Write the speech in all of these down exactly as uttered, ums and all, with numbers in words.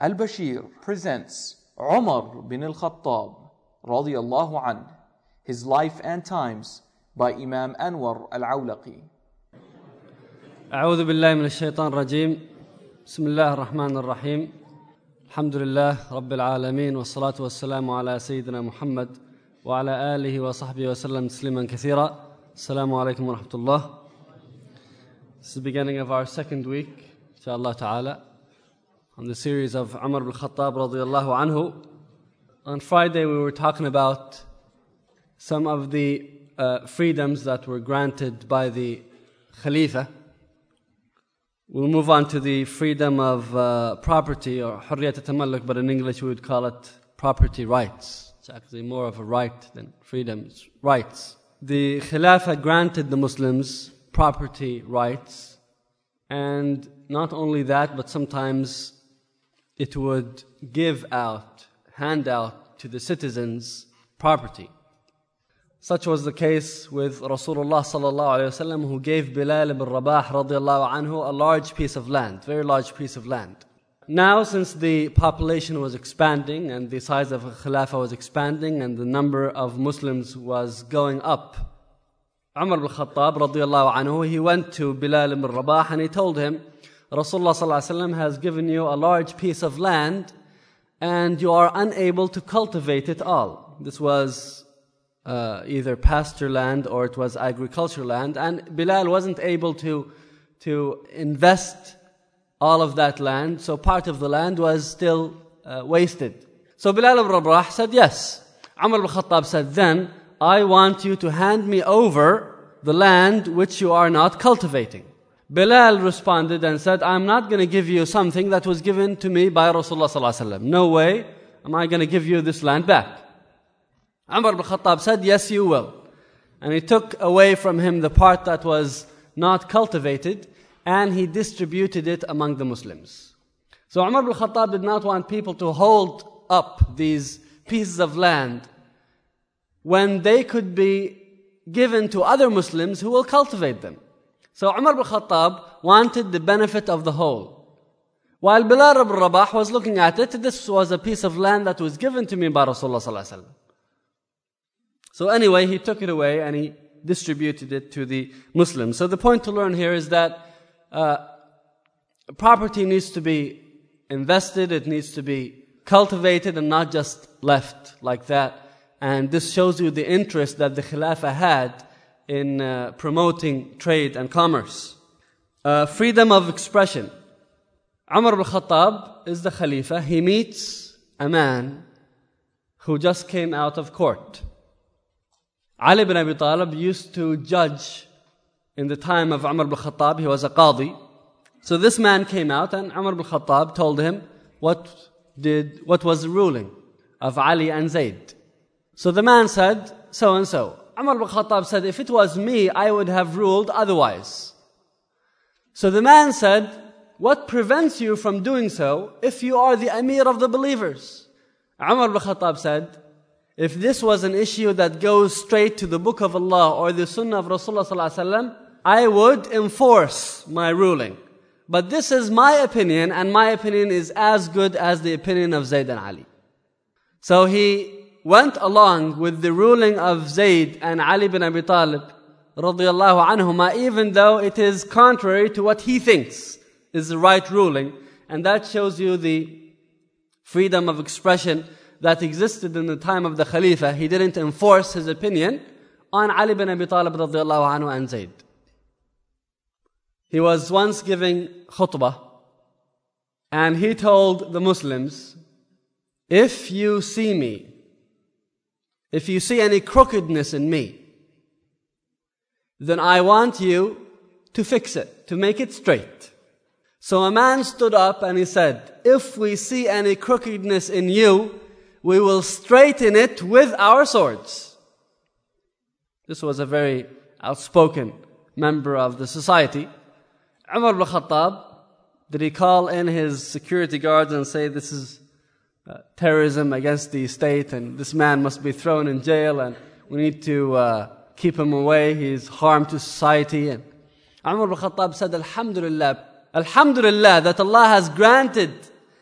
Al-Bashir presents Umar bin al-Khattab radiyallahu anh, his life and times by Imam Anwar al-Awlaqi. أعوذ بالله من الشيطان الرجيم. بسم الله الرحمن الرحيم. الحمد لله رب العالمين والصلاة والسلام على سيدنا محمد وعلى آله وصحبه وسلم تسليما كثيرا. السلام عليكم ورحمة الله. This is the beginning of our second week, inshallah ta'ala, on the series of Umar bin Khattab radiyallahu anhu. On Friday we were talking about some of the uh, freedoms that were granted by the Khalifa. We'll move on to the freedom of uh, property, or hurriyat al-tamalluk, but in English we would call it property rights. It's actually more of a right than freedom, it's rights. The Khilafah granted the Muslims property rights, and not only that, but sometimes it would give out, hand out to the citizens property. Such was the case with Rasulullah sallallahu alaihi wasallam, who gave Bilal ibn Rabah radiallahu anhu a large piece of land, very large piece of land. Now, since the population was expanding and the size of a Khilafah was expanding and the number of Muslims was going up, Umar bin Khattab radiallahu anhu, he went to Bilal ibn Rabah and he told him, Rasulullah sallallahu alaihi wasallam has given you a large piece of land and you are unable to cultivate it all. This was uh, either pasture land or it was agricultural land, and Bilal wasn't able to, to invest all of that land, so part of the land was still uh, wasted. So Bilal ibn Rabah said yes. Umar bin Khattab said, then I want you to hand me over the land which you are not cultivating. Bilal responded and said, I'm not going to give you something that was given to me by Rasulullah sallallahu alaihi wasallam. No way am I going to give you this land back. Umar bin Khattab said, yes, you will. And he took away from him the part that was not cultivated and he distributed it among the Muslims. So Umar bin Khattab did not want people to hold up these pieces of land when they could be given to other Muslims who will cultivate them. So Umar bin Khattab wanted the benefit of the whole. While Bilal ibn Rabah was looking at it, this was a piece of land that was given to me by Rasulullah sallallahu alaihi wasallam. So anyway, he took it away and he distributed it to the Muslims. So the point to learn here is that uh, property needs to be invested, it needs to be cultivated and not just left like that. And this shows you the interest that the Khilafah had in uh, promoting trade and commerce. Uh, freedom of expression. Umar bin Khattab is the Khalifa. He meets a man who just came out of court. Ali bin Abi Talib used to judge in the time of Umar bin Khattab. He was a qadi. So this man came out and Umar bin Khattab told him what did what was the ruling of Ali and Zayd. So the man said, so and so. Umar bin Khattab said, if it was me, I would have ruled otherwise. So the man said, what prevents you from doing so if you are the Amir of the believers? Umar bin Khattab said, if this was an issue that goes straight to the book of Allah or the sunnah of Rasulullah sallallahu alaihi wasallam, I would enforce my ruling. But this is my opinion, and my opinion is as good as the opinion of Zayd and Ali. So he went along with the ruling of Zayd and Ali bin Abi Talib radiyallahu anhuma, even though it is contrary to what he thinks is the right ruling. And that shows you the freedom of expression that existed in the time of the Khalifa. He didn't enforce his opinion on Ali bin Abi Talib radiyallahu anhu and Zayd. He was once giving khutbah and he told the Muslims, if you see me, if you see any crookedness in me, then I want you to fix it, to make it straight. So a man stood up and he said, if we see any crookedness in you, we will straighten it with our swords. This was a very outspoken member of the society. Umar bin Khattab, did he call in his security guards and say, this is Uh, terrorism against the state and this man must be thrown in jail and we need to uh, keep him away, he's harm to society? And Umar bin Khattab said, Alhamdulillah, Alhamdulillah that Allah has granted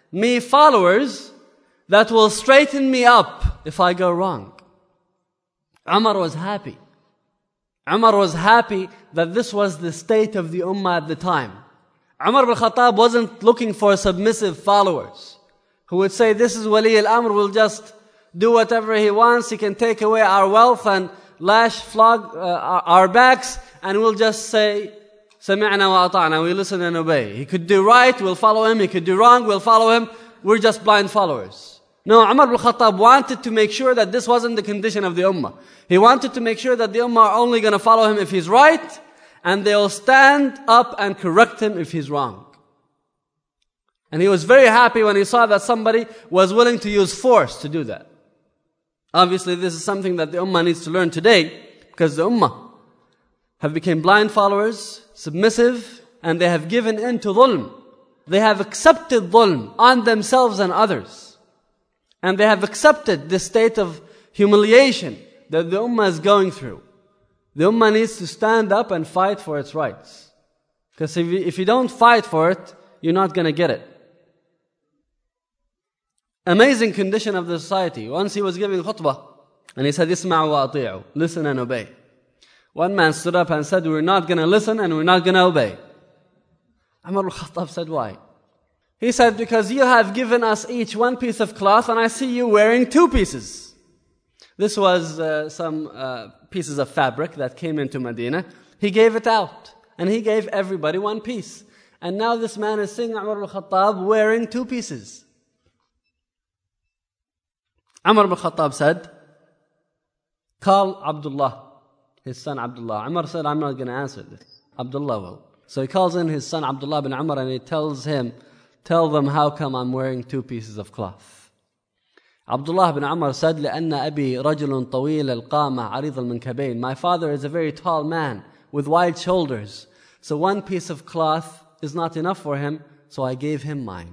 me followers that will straighten me up if I go wrong. Umar was happy. Umar was happy that this was the state of the ummah at the time. Umar ibn Khattab wasn't looking for submissive followers who would say, this is Wali al-Amr, will just do whatever he wants, he can take away our wealth and lash, flog uh, our, our backs, and we'll just say, Sami'na wa ata'na, we listen and obey. He could do right, we'll follow him. He could do wrong, we'll follow him. We're just blind followers. No, Umar ibn Khattab wanted to make sure that this wasn't the condition of the ummah. He wanted to make sure that the ummah are only going to follow him if he's right, and they'll stand up and correct him if he's wrong. And he was very happy when he saw that somebody was willing to use force to do that. Obviously, this is something that the ummah needs to learn today, because the ummah have become blind followers, submissive, and they have given in to dhulm. They have accepted dhulm on themselves and others. And they have accepted this state of humiliation that the ummah is going through. The ummah needs to stand up and fight for its rights. Because if you, if you don't fight for it, you're not going to get it. Amazing condition of the society. Once he was giving khutbah, and he said, Isma'u wa ati'u, listen and obey. One man stood up and said, we're not going to listen and we're not going to obey. Umar al-Khattab said, why? He said, because you have given us each one piece of cloth and I see you wearing two pieces. This was uh, some uh, pieces of fabric that came into Medina. He gave it out and he gave everybody one piece. And now this man is seeing Umar al-Khattab wearing two pieces. Umar al-Khattab said, call Abdullah, his son Abdullah. Umar said, I'm not going to answer this. Abdullah will. So he calls in his son Abdullah bin Umar and he tells him, tell them how come I'm wearing two pieces of cloth. Abdullah bin Umar said, لأن أبي رجل طويل القامة عريض المنكبين. My father is a very tall man with wide shoulders. So one piece of cloth is not enough for him, so I gave him mine.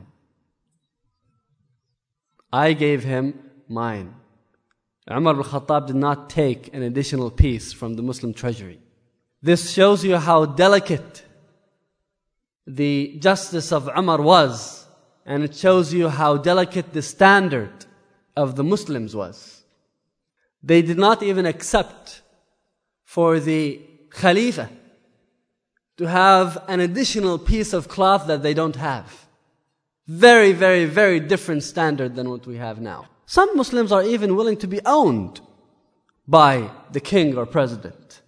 I gave him mine. Umar al-Khattab did not take an additional piece from the Muslim treasury. This shows you how delicate the justice of Umar was, and it shows you how delicate the standard of the Muslims was. They did not even accept for the Khalifa to have an additional piece of cloth that they don't have. Very, very, very different standard than what we have now. Some Muslims are even willing to be owned by the king or president.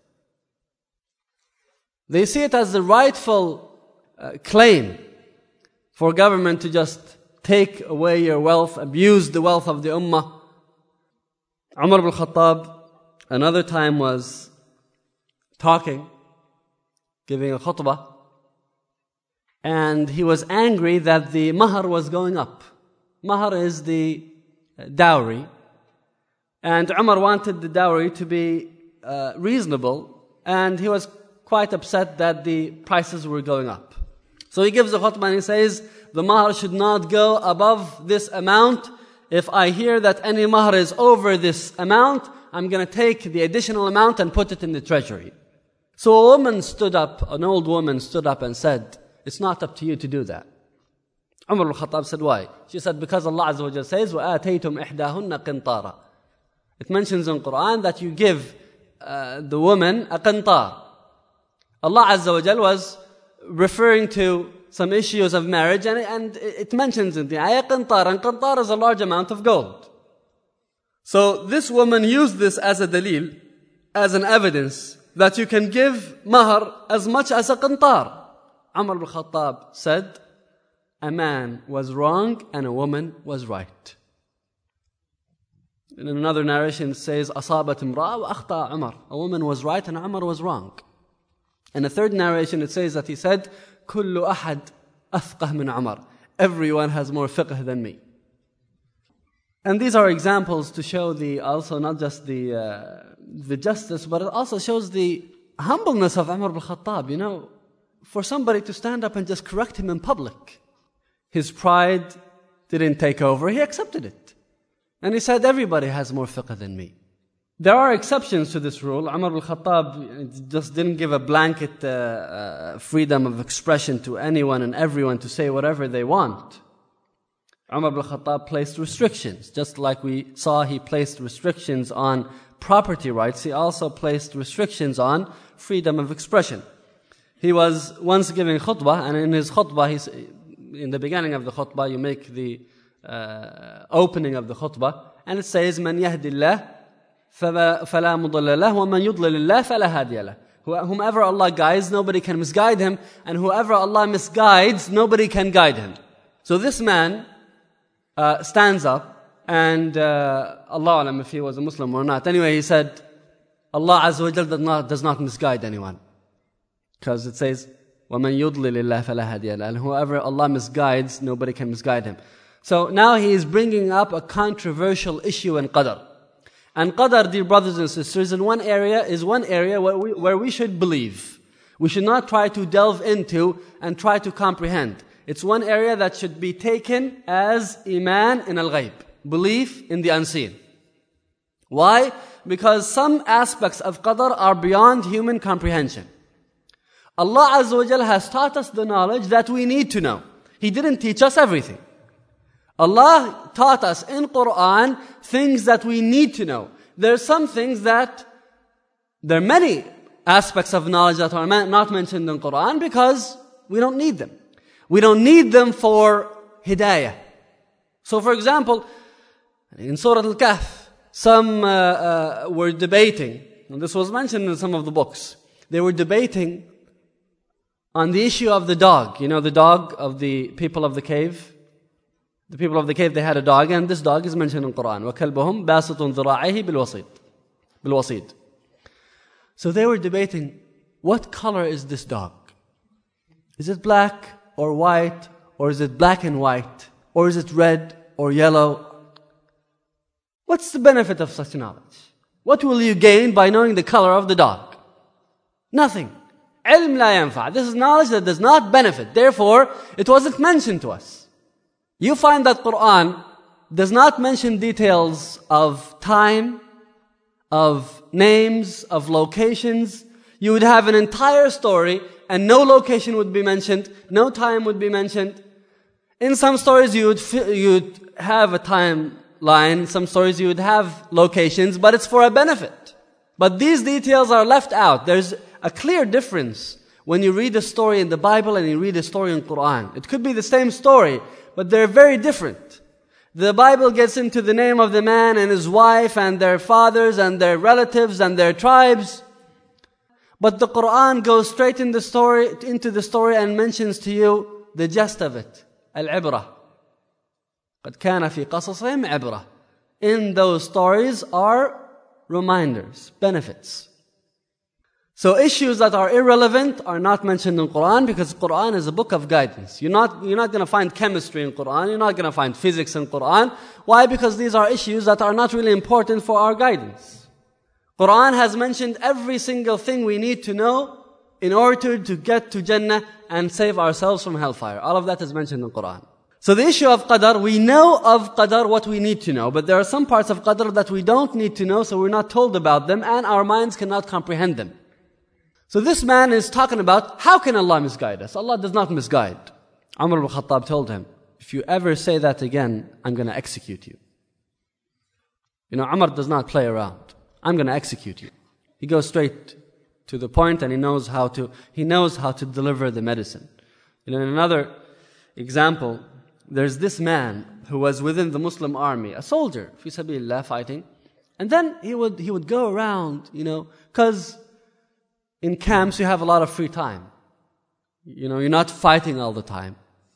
They see it as the rightful uh, claim for government to just take away your wealth, abuse the wealth of the ummah. Umar ibn Khattab another time was talking, giving a khutbah, and he was angry that the mahar was going up. Mahar is the dowry, and Umar wanted the dowry to be uh, reasonable, and he was quite upset that the prices were going up. So he gives a khutbah and he says, the mahar should not go above this amount. If I hear that any mahar is over this amount, I'm going to take the additional amount and put it in the treasury. So a woman stood up, an old woman stood up and said, it's not up to you to do that. Umar al-Khattab said, why? She said, because Allah Azza wa Jalla says, وَآتَيْتُمْ إِحْدَاهُنَّ قِنْطَارًا. It mentions in Quran that you give uh, the woman a qintar. Allah Azza wa Jalla was referring to some issues of marriage, and, and it mentions in the ayah qintar, and qintar is a large amount of gold. So this woman used this as a dalil, as an evidence that you can give mahar as much as a qintar. Umar al-Khattab said, a man was wrong and a woman was right. In another narration it says, أصابت امرأة وأخطأ عمر. A woman was right and Umar was wrong. In a third narration it says that he said, كل أحد أفقه من عمر. Everyone has more fiqh than me. And these are examples to show the also not just the uh, the justice, but it also shows the humbleness of Umar ibn Khattab. You know, for somebody to stand up and just correct him in public. His pride didn't take over, he accepted it. And he said, everybody has more fiqh than me. There are exceptions to this rule. Umar al-Khattab just didn't give a blanket uh, uh, freedom of expression to anyone and everyone to say whatever they want. Umar ibn Khattab placed restrictions. Just like we saw he placed restrictions on property rights, he also placed restrictions on freedom of expression. He was once giving khutbah, and in his khutbah, he's, in the beginning of the khutbah, you make the uh, opening of the khutbah, and it says, "Man yahdillah fala mudilla lah, wa man yudlilillah fala hadiya lah." Whomever Allah guides, nobody can misguide him, and whoever Allah misguides, nobody can guide him. So this man uh, stands up, and uh, Allah alam if he was a Muslim or not. Anyway, he said, Allah Azza wa Jal does not, does not misguide anyone. Because it says, وَمَنْ يُضْلِلِ اللَّهِ فَلَا هَادِيَ لَهُ. And whoever Allah misguides, nobody can misguide him. So now he is bringing up a controversial issue in Qadr. And Qadr, dear brothers and sisters, in one area is one area where we, where we should believe. We should not try to delve into and try to comprehend. It's one area that should be taken as iman in al-ghayb, belief in the unseen. Why? Because some aspects of Qadr are beyond human comprehension. Allah Azza wa Jal has taught us the knowledge that we need to know. He didn't teach us everything. Allah taught us in Quran things that we need to know. There are some things that, there are many aspects of knowledge that are not mentioned in Quran because we don't need them. We don't need them for hidayah. So for example, in Surah Al-Kahf, some uh, uh, were debating, and this was mentioned in some of the books, they were debating on the issue of the dog. You know, the dog of the people of the cave? The people of the cave, they had a dog, and this dog is mentioned in Quran. وَكَلْبُهُمْ بَاسِطٌ ذِرَاعِهِ بِالْوَصِيدِ بِالْوَصِيدِ. So they were debating, what color is this dog? Is it black or white? Or is it black and white? Or is it red or yellow? What's the benefit of such knowledge? What will you gain by knowing the color of the dog? Nothing. علم لا ينفع. This is knowledge that does not benefit. Therefore, it wasn't mentioned to us. You find that Quran does not mention details of time, of names, of locations. You would have an entire story and no location would be mentioned, no time would be mentioned. In some stories you would, you would have a timeline, some stories you would have locations, but it's for a benefit. But these details are left out. There's a clear difference when you read a story in the Bible and you read a story in Quran. It could be the same story, but they're very different. The Bible gets into the name of the man and his wife and their fathers and their relatives and their tribes. But the Quran goes straight in the story, into the story and mentions to you the gist of it. Al-ibrah. قَدْ كَانَ فِي قَصَصِهِمْ عِبْرَةٌ. In those stories are reminders, benefits. So issues that are irrelevant are not mentioned in Quran because Quran is a book of guidance. You're not, you're not going to find chemistry in Quran. You're not going to find physics in Quran. Why? Because these are issues that are not really important for our guidance. Quran has mentioned every single thing we need to know in order to get to Jannah and save ourselves from hellfire. All of that is mentioned in Quran. So the issue of Qadr, we know of Qadr what we need to know, but there are some parts of Qadr that we don't need to know, so we're not told about them, and our minds cannot comprehend them. So this man is talking about, how can Allah misguide us? Allah does not misguide. Umar ibn Khattab told him, if you ever say that again, I'm going to execute you. You know, Umar does not play around. I'm going to execute you. He goes straight to the point, and he knows how to, he knows how to deliver the medicine. You know, in another example, there's this man who was within the Muslim army, a soldier, fi sabilillah, fighting. And then he would, he would go around, you know, because in camps you have a lot of free time. You know, you're not fighting all the time.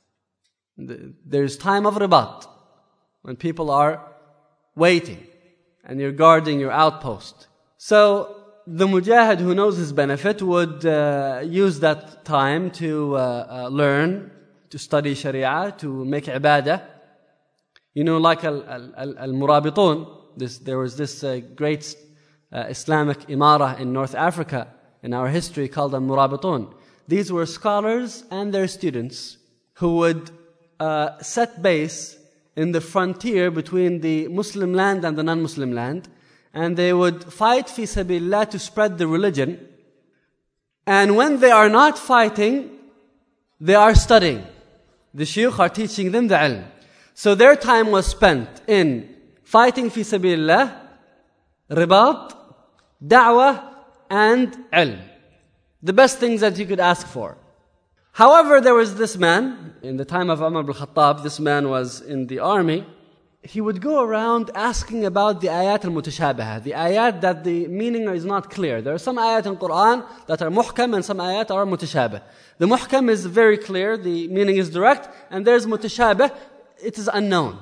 There's time of ribat, when people are waiting, and you're guarding your outpost. So the mujahid who knows his benefit would uh, use that time to uh, uh, learn, to study sharia, to make ibadah. You know, like al-murabitun, this, there was this uh, great uh, Islamic imara in North Africa in our history called al-murabitun. These were scholars and their students who would uh, set base in the frontier between the Muslim land and the non-Muslim land, and they would fight fi sabilillah to spread the religion. And when they are not fighting, they are studying. The shuyukh are teaching them the ilm. So their time was spent in fighting fi sabilillah, ribat, da'wah, and ilm. The best things that you could ask for. However, there was this man, in the time of Umar ibn Khattab, this man was in the army. He would go around asking about the ayat al-mutashabaha, the ayat that the meaning is not clear. There are some ayat in Quran that are muhkam and some ayat are mutashabah. The muhkam is very clear, the meaning is direct, and there's mutashabah, it is unknown.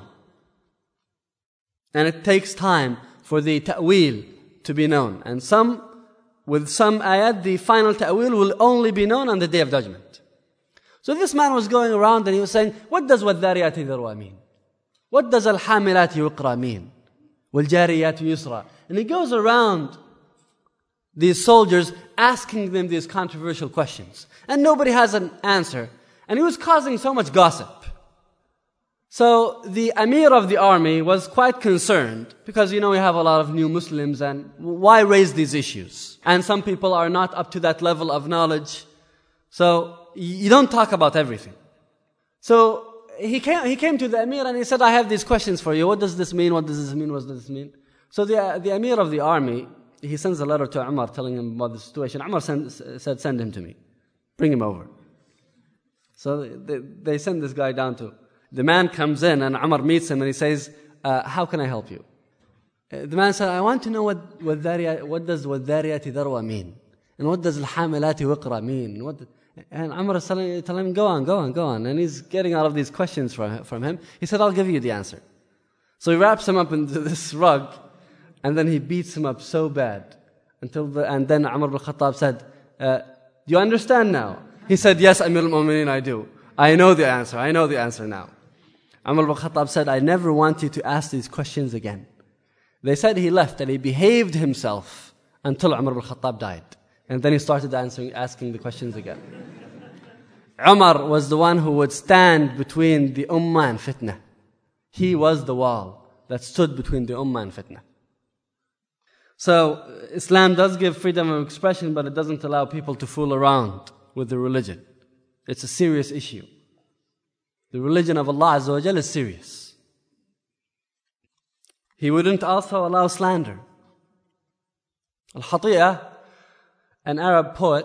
And it takes time for the ta'wil to be known. And some, with some ayat, the final ta'wil will only be known on the Day of Judgment. So this man was going around and he was saying, what does وَالذَّارِيَاتِ ذَرْوَى mean? What does al-hamilati wiqra mean? Wal-jariyati yusra. And he goes around these soldiers asking them these controversial questions. And nobody has an answer. And he was causing so much gossip. So the Amir of the army was quite concerned because, you know, we have a lot of new Muslims and why raise these issues? And some people are not up to that level of knowledge. So you don't talk about everything. So He came, he came to the Amir and he said, I have these questions for you. What does this mean? What does this mean? What does this mean? So the, the Amir of the army, he sends a letter to Umar telling him about the situation. Umar send, said, send him to me. Bring him over. So they, they send this guy down to, the man comes in and Umar meets him and he says, uh, how can I help you? Uh, the man said, I want to know what, what, dhariyat, what does وَالذَّارِيَاتِ ذَرْوَى mean? And what does الْحَامِلَاتِ وِقْرَى mean? What, And Umar is telling, telling him, go on, go on, go on. And he's getting all of these questions from, from him. He said, I'll give you the answer. So he wraps him up into this rug, and then he beats him up so bad. Until the, and then Umar ibn Khattab said, uh, do you understand now? He said, yes, Amir al-Mu'mineen, I do. I know the answer. I know the answer now. Umar ibn Khattab said, I never want you to ask these questions again. They said he left and he behaved himself until Umar ibn Khattab died. And then he started answering, asking the questions again. Umar was the one who would stand between the ummah and fitna. He was the wall that stood between the ummah and fitna. So Islam does give freedom of expression, but it doesn't allow people to fool around with the religion. It's a serious issue. The religion of Allah Azza wa Jal is serious. He wouldn't also allow slander. Al-Hatiyah, an Arab poet,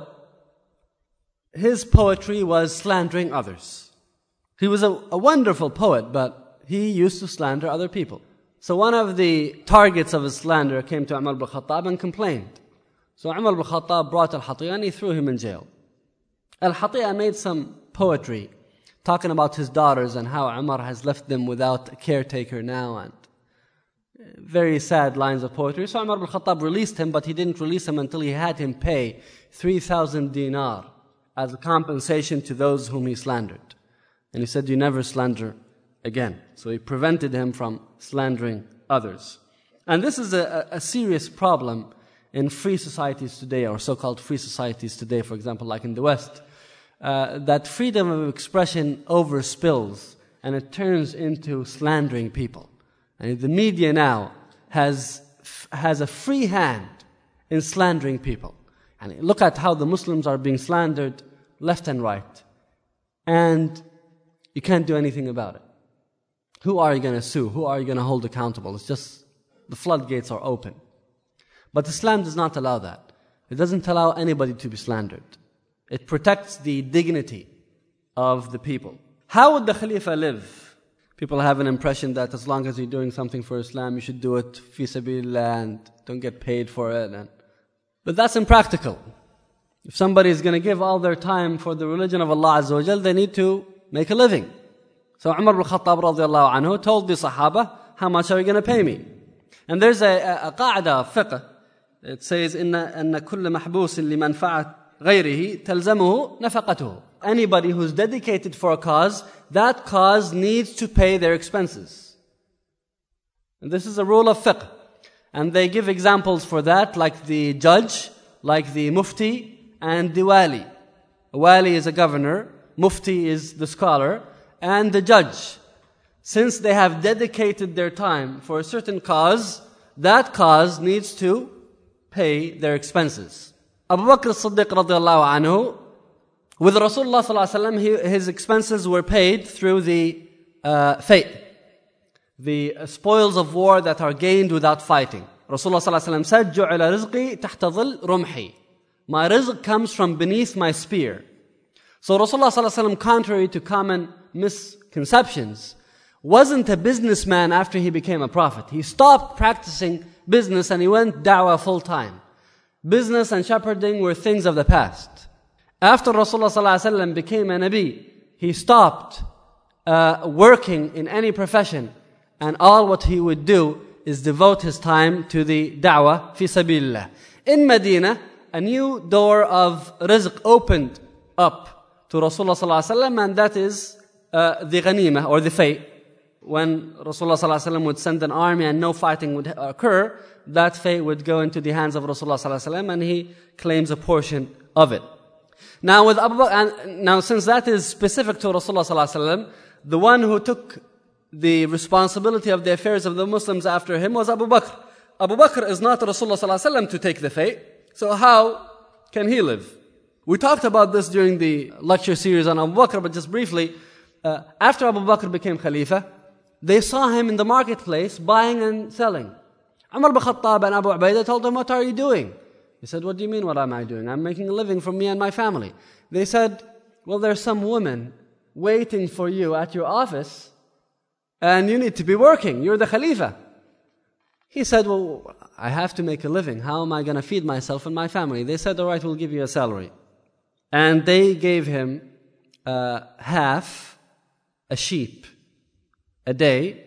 his poetry was slandering others. He was a, a wonderful poet, but he used to slander other people. So one of the targets of his slander came to Umar ibn Khattab and complained. So Umar ibn Khattab brought Al-Hatiyah and he threw him in jail. Al-Hatiyah made some poetry talking about his daughters and how Umar has left them without a caretaker now, and very sad lines of poetry. So Umar ibn Khattab released him, but he didn't release him until he had him pay three thousand dinar as a compensation to those whom he slandered. And he said, you never slander again. So he prevented him from slandering others. And this is a, a serious problem in free societies today, or so-called free societies today, for example, like in the West, uh, that freedom of expression overspills and it turns into slandering people. And the media now has has a free hand in slandering people. And look at how the Muslims are being slandered left and right. And you can't do anything about it. Who are you going to sue? Who are you going to hold accountable? It's just the floodgates are open. But Islam does not allow that. It doesn't allow anybody to be slandered. It protects the dignity of the people. How would the Khalifa live? People have an impression that as long as you're doing something for Islam, you should do it fi sabilillah and don't get paid for it. And, but that's impractical. If somebody is going to give all their time for the religion of Allah Azza wa Jal, they need to make a living. So Umar ibn Khattab radiallahu anhu told the Sahaba, how much are you going to pay me? And there's a, a, a qaida of fiqh. It says, إن أن كل محبوس لمنفعة غيره تلزمه نفقته. Anybody who's dedicated for a cause, that cause needs to pay their expenses. And this is a rule of fiqh. And they give examples for that, like the judge, like the mufti, and the wali. A wali is a governor, mufti is the scholar, and the judge. Since they have dedicated their time for a certain cause, that cause needs to pay their expenses. Abu Bakr as-Siddiq radiallahu anhu, with Rasulullah sallallahu alaihi wasallam, his expenses were paid through the uh, fay, the spoils of war that are gained without fighting. Rasulullah sallallahu alaihi wasallam said, جُعِلَ رِزْقِي تَحْتَ ظِلْ رُمْحِي. My rizq comes from beneath my spear. So Rasulullah sallallahu alaihi wasallam, contrary to common misconceptions, wasn't a businessman after he became a prophet. He stopped practicing business and he went da'wah full time. Business and shepherding were things of the past. After Rasulullah sallallahu alaihi wasallam became a Nabi, he stopped uh, working in any profession, and all what he would do is devote his time to the da'wah fi sabilillah. In Medina, a new door of rizq opened up to Rasulullah sallallahu alaihi wasallam, and that is uh, the ghanimah or the fay. When Rasulullah sallallahu alaihi wasallam would send an army and no fighting would occur, that fay would go into the hands of Rasulullah sallallahu alaihi wasallam, and he claims a portion of it. Now, with Abu Bakr, and now since that is specific to Rasulullah sallallahu alaihi wasallam, the one who took the responsibility of the affairs of the Muslims after him was Abu Bakr. Abu Bakr is not Rasulullah sallallahu alaihi wasallam to take the fay, so how can he live? We talked about this during the lecture series on Abu Bakr, but just briefly, uh, after Abu Bakr became Khalifa, they saw him in the marketplace buying and selling. Umar ibn Khattab and Abu Ubaidah told him, what are you doing? He said, what do you mean, what am I doing? I'm making a living for me and my family. They said, well, there's some woman waiting for you at your office and you need to be working. You're the Khalifa. He said, well, I have to make a living. How am I going to feed myself and my family? They said, all right, we'll give you a salary. And they gave him uh, half a sheep a day,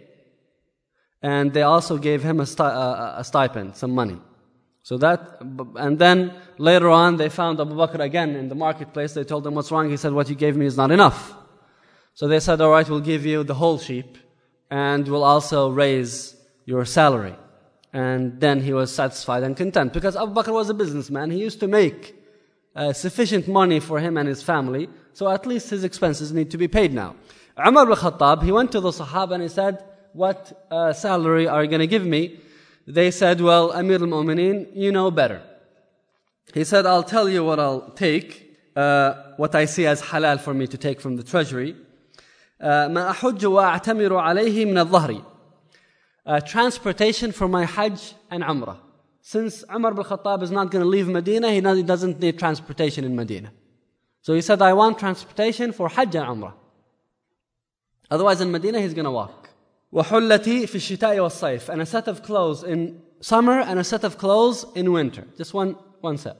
and they also gave him a, sti- uh, a stipend, some money. So that, and then later on they found Abu Bakr again in the marketplace. They told him, what's wrong? He said, what you gave me is not enough. So they said, all right, we'll give you the whole sheep, and we'll also raise your salary. And then he was satisfied and content, because Abu Bakr was a businessman. He used to make uh, sufficient money for him and his family, so at least his expenses need to be paid now. Umar ibn Khattab, he went to the Sahaba and he said, what uh, salary are you going to give me? They said, well, Amir al-Mu'mineen, you know better. He said, I'll tell you what I'll take, uh, what I see as halal for me to take from the treasury. ما أحج وأعتمر عليه من الظهر. Transportation for my Hajj and Umrah. Since Umar ibn Khattab is not going to leave Medina, he doesn't need transportation in Medina. So he said, I want transportation for Hajj and Umrah. Otherwise in Medina he's going to walk. وَحُلَّتِي فِي الشِّتَاءِ وَالصَّيْفِ. And a set of clothes in summer and a set of clothes in winter. Just one, one set.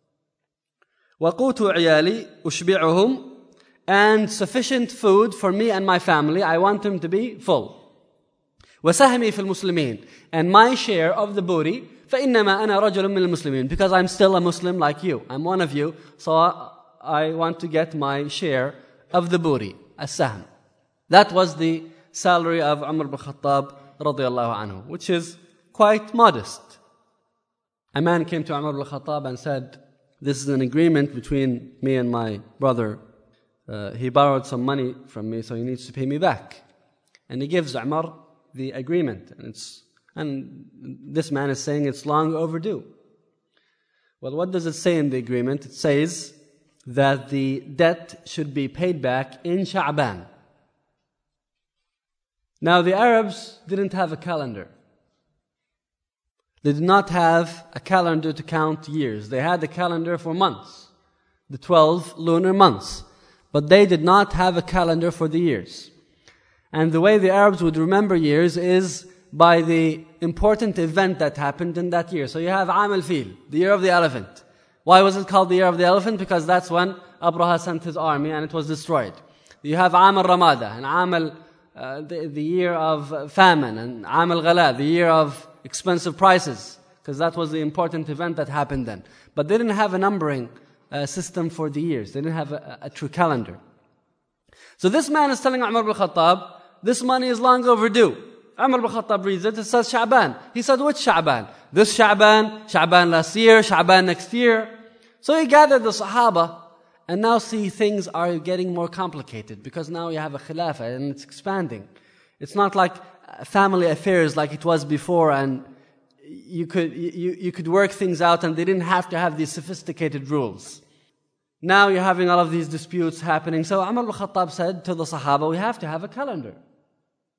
وَقُوتُ عِيَالِي أُشْبِعُهُمْ. And sufficient food for me and my family. I want them to be full. وَسَهْمِي فِي الْمُسْلِمِينَ. And my share of the booty. فَإِنَّمَا أَنَا رَجُلٌ مِّنَ الْمُسْلِمِينَ. Because I'm still a Muslim like you. I'm one of you. So I want to get my share of the booty. As-sahm. That was the salary of Umar ibn Khattab radiyallahu anhu, which is quite modest. A man came to Umar ibn Khattab and said, this is an agreement between me and my brother. Uh, he borrowed some money from me, so he needs to pay me back. And he gives Umar the agreement. And, it's, and this man is saying it's long overdue. Well, what does it say in the agreement? It says that the debt should be paid back in Sha'ban. Now, the Arabs didn't have a calendar. They did not have a calendar to count years. They had a calendar for months, the twelve lunar months. But they did not have a calendar for the years. And the way the Arabs would remember years is by the important event that happened in that year. So you have Aam al-Fil, the year of the elephant. Why was it called the year of the elephant? Because that's when Abraha sent his army and it was destroyed. You have Aam al-Ramada and Aam al- Uh, the, the year of famine, and Aam al-Ghala, the year of expensive prices, because that was the important event that happened then. But they didn't have a numbering uh, system for the years. They didn't have a, a true calendar. So this man is telling Umar ibn Khattab, this money is long overdue. Umar ibn Khattab reads it, it says Sha'ban. He said, which Sha'ban? This Sha'ban, Sha'ban last year, Sha'ban next year. So he gathered the Sahaba. And now see, things are getting more complicated because now you have a khilafah and it's expanding. It's not like family affairs like it was before, and you could you, you could work things out and they didn't have to have these sophisticated rules. Now you're having all of these disputes happening. So Umar ibn Khattab said to the Sahaba, we have to have a calendar.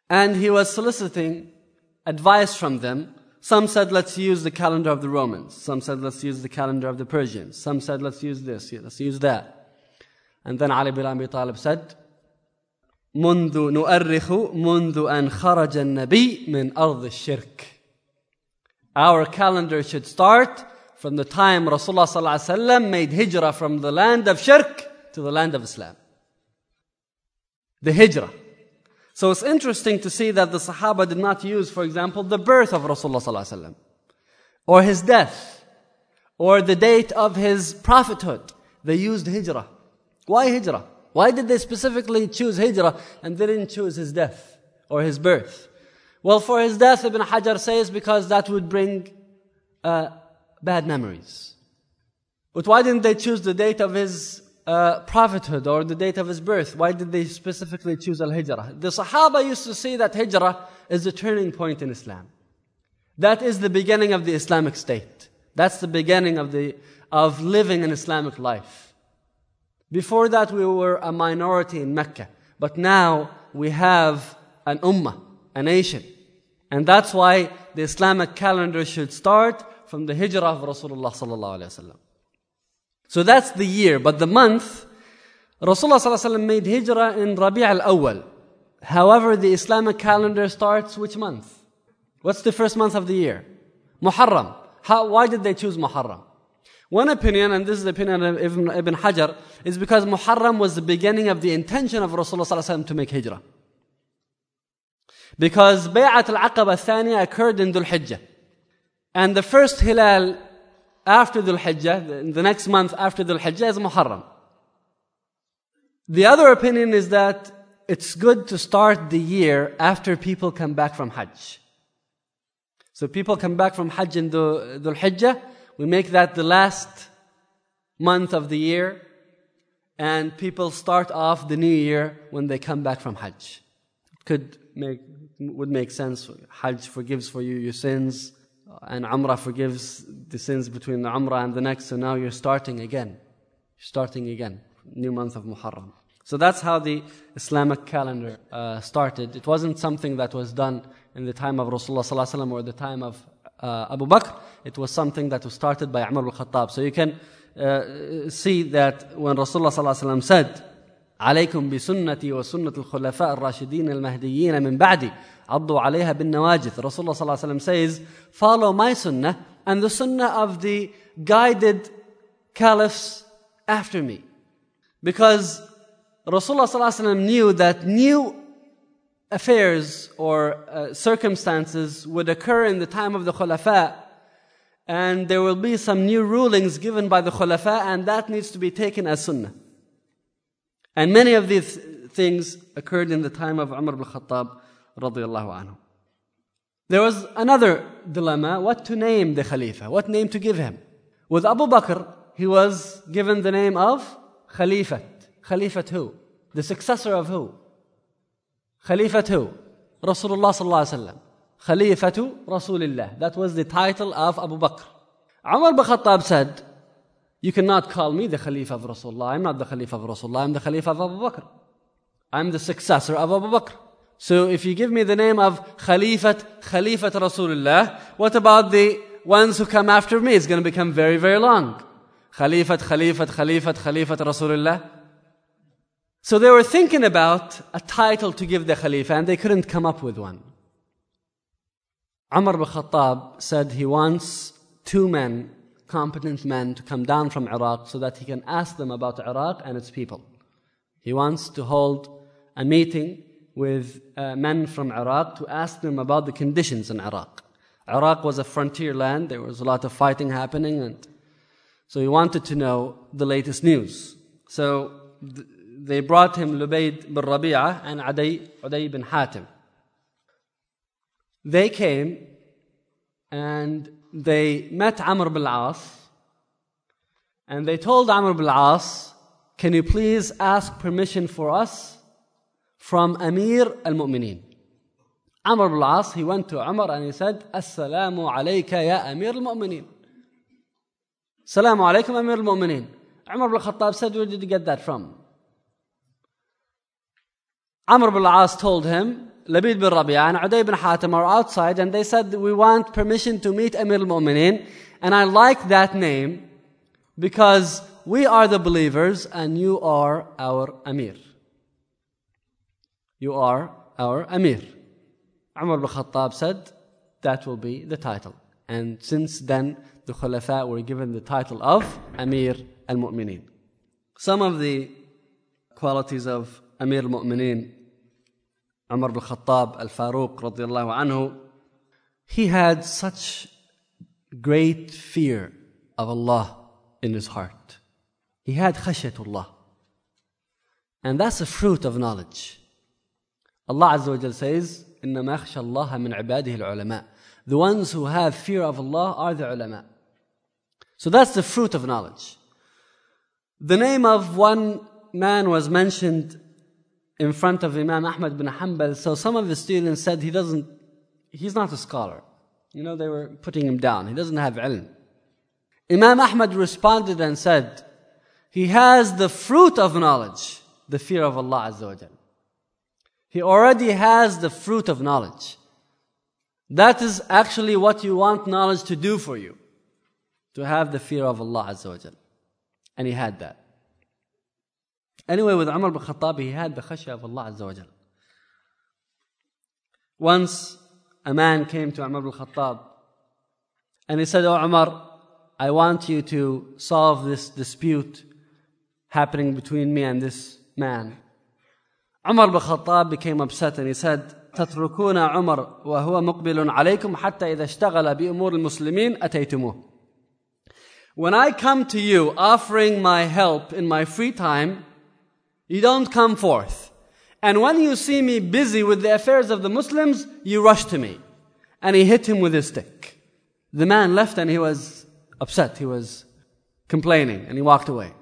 And he was soliciting advice from them. Some said, let's use the calendar of the Romans. Some said, let's use the calendar of the Persians. Some said, let's use this, let's use that. And then Ali bin Abi Talib said, منذ نؤرخ منذ أن خرج النبي من أرض الشرك. Our calendar should start from the time Rasulullah sallallahu alaihi wasallam made hijrah from the land of shirk to the land of Islam. The hijrah. So it's interesting to see that the Sahaba did not use, for example, the birth of Rasulullah sallallahu alaihi wasallam, or his death, or the date of his prophethood. They used hijrah. Why hijrah? Why did they specifically choose hijrah and they didn't choose his death or his birth? Well, for his death, Ibn Hajar says because that would bring uh, bad memories. But why didn't they choose the date of his uh, prophethood or the date of his birth? Why did they specifically choose al-hijrah? The Sahaba used to see that hijrah is the turning point in Islam. That is the beginning of the Islamic state. That's the beginning of the of living an Islamic life. Before that, we were a minority in Mecca. But now we have an ummah, a nation. And that's why the Islamic calendar should start from the hijrah of Rasulullah sallallahu alaihi wasallam. So that's the year. But the month, Rasulullah sallallahu alaihi wasallam made hijrah in Rabi' al-Awwal. However, the Islamic calendar starts which month? What's the first month of the year? Muharram. How, why did they choose Muharram? One opinion, and this is the opinion of Ibn, Ibn Hajar, is because Muharram was the beginning of the intention of Rasulullah sallallahu alaihi wasallam to make hijrah. Because Bay'at al-Aqaba al-Thaniya occurred in Dhul Hijjah. And the first hilal after Dhul Hijjah, the next month after Dhul Hijjah, is Muharram. The other opinion is that it's good to start the year after people come back from Hajj. So people come back from Hajj in Dhul Hijjah. We make that the last month of the year, and people start off the new year when they come back from Hajj. It could make, would make sense. Hajj forgives for you your sins, and Umrah forgives the sins between the Umrah and the next, so now you're starting again. You're starting again, new month of Muharram. So that's how the Islamic calendar uh, started. It wasn't something that was done in the time of Rasulullah sallallahu alaihi wasallam or the time of uh, Abu Bakr. It was something that was started by Umar al-Khattab. So you can uh, see that when Rasulullah sallallahu alaihi wasallam said, "Alaykum bi sunnati wa sunnat al-khulafa ar-rashidin al-mahdiyyin min ba'di, addu 'alayha bin nawajith." Rasulullah sallallahu alaihi wasallam says, "Follow my sunnah and the sunnah of the guided caliphs after me," because Rasulullah sallallahu alaihi wasallam knew that new affairs or uh, circumstances would occur in the time of the khulafa, and there will be some new rulings given by the khulafa, and that needs to be taken as sunnah. And many of these things occurred in the time of Umar ibn Khattab radiyallahu anhu. There was another dilemma, what to name the Khalifa, what name to give him. With Abu Bakr, he was given the name of Khalifat. Khalifat who? The successor of who? Khalifat who? Rasulullah sallallahu alaihi wasallam. Khalifatu Rasulillah. That was the title of Abu Bakr. Umar bin Khattab said, "You cannot call me the Khalifa of Rasulullah. I'm not the Khalifa of Rasulullah. I'm the Khalifa of Abu Bakr. I'm the successor of Abu Bakr. So if you give me the name of Khalifat, Khalifat Rasulullah, what about the ones who come after me? It's going to become very, very long. Khalifat, Khalifat, Khalifat, Khalifat Rasulullah." So they were thinking about a title to give the Khalifa, and they couldn't come up with one. Umar bin Khattab said he wants two men, competent men, to come down from Iraq so that he can ask them about Iraq and its people. He wants to hold a meeting with uh, men from Iraq to ask them about the conditions in Iraq. Iraq was a frontier land. There was a lot of fighting happening, and so he wanted to know the latest news. So th- they brought him Lubayd bin Rabi'ah and Aday, Aday bin Hatim. They came and they met Amr bin al-As, and they told Amr bin al-As, "Can you please ask permission for us from Amir al-Mu'mineen?" Amr bin al-As, he went to Umar and he said, "Assalamu alayka ya Amir al-Mu'mineen." Assalamu alaykum Amir al-Mu'mineen. Umar bin Khattab said, "Where did you get that from?" Amr bin al-As told him, Labid bin Rabi'ah and Uday bin Hatim are outside and they said, we want permission to meet Amir al-Mu'mineen, and I like that name because we are the believers and you are our Amir. You are our Amir. Umar bin Khattab said, that will be the title. And since then, the Khulafa were given the title of Amir al-Mu'mineen. Some of the qualities of Amir al-Mu'mineen, Umar bin Khattab al-Faruq radiyallahu anhu, he had such great fear of Allah in his heart. He had khashyatullah. And that's a fruit of knowledge. Allah Azza wa Jal says, إِنَّمَا يَخْشَى اللَّهَ مِنْ عِبَادِهِ الْعُلَمَاءِ. The ones who have fear of Allah are the ulama. So that's the fruit of knowledge. The name of one man was mentioned in front of Imam Ahmad bin Hanbal. So some of the students said he doesn't, he's not a scholar. You know, they were putting him down. He doesn't have ilm. Imam Ahmad responded and said, he has the fruit of knowledge, the fear of Allah Azza wa Jal. He already has the fruit of knowledge. That is actually what you want knowledge to do for you. To have the fear of Allah Azza wa Jal. And he had that. Anyway, with Umar bin Khattab, he had the khashya of Allah Azza wa Jal. Once, a man came to Umar bin Khattab and he said, Oh Umar, I want you to solve this dispute happening between me and this man. Umar bin Khattab became upset and he said, تتركون عمر وهو مقبل عليكم حتى إذا اشتغل بأمور المسلمين أتيتموه. When I come to you offering my help in my free time, you don't come forth. And when you see me busy with the affairs of the Muslims, you rush to me. And he hit him with his stick. The man left and he was upset. He was complaining and he walked away.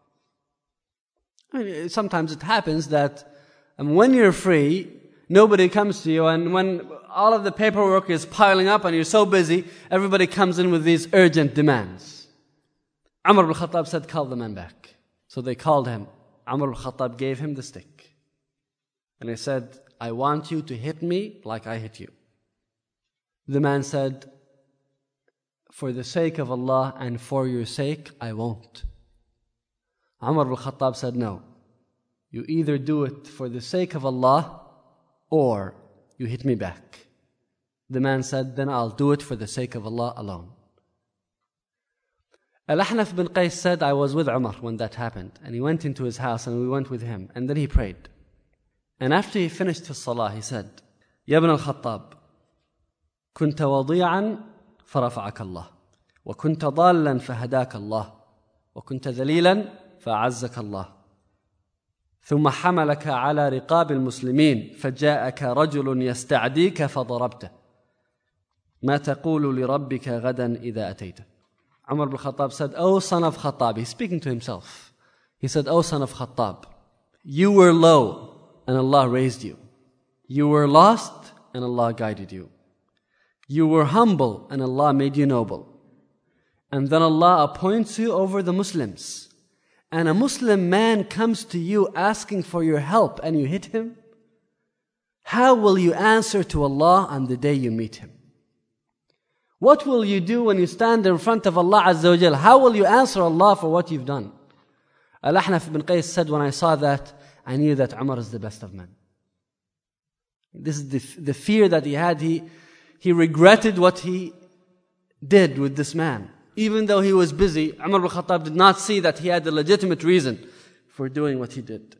I mean, sometimes it happens that um, when you're free, nobody comes to you, and when all of the paperwork is piling up and you're so busy, everybody comes in with these urgent demands. Umar bin Khattab said, call the man back. So they called him. Umar bin Khattab gave him the stick. And he said, I want you to hit me like I hit you. The man said, for the sake of Allah and for your sake, I won't. Umar bin Khattab said, no. You either do it for the sake of Allah or you hit me back. The man said, then I'll do it for the sake of Allah alone. Al-Ahnaf bin Qais said, I was with Umar when that happened. And he went into his house and we went with him. And then he prayed. And after he finished his salah, he said, Ya ibn al-Khattab, كنت وضيعا فرفعك الله وكنت ضالا فهداك الله وكنت ذليلا فأعزك الله ثم حملك على رقاب المسلمين فجاءك رجل يستعديك فضربته ما تقول لربك غدا إذا أتيته. Umar bin Khattab said, O son of Khattab, he's speaking to himself. He said, O son of Khattab, you were low and Allah raised you. You were lost and Allah guided you. You were humble and Allah made you noble. And then Allah appoints you over the Muslims. And a Muslim man comes to you asking for your help and you hit him? How will you answer to Allah on the day you meet Him? What will you do when you stand in front of Allah Azza wa Jal? How will you answer Allah for what you've done? Al-Ahnaf bin Qais said, when I saw that, I knew that Umar is the best of men. This is the, the fear that he had. He, he regretted what he did with this man. Even though he was busy, Umar bin Khattab did not see that he had a legitimate reason for doing what he did.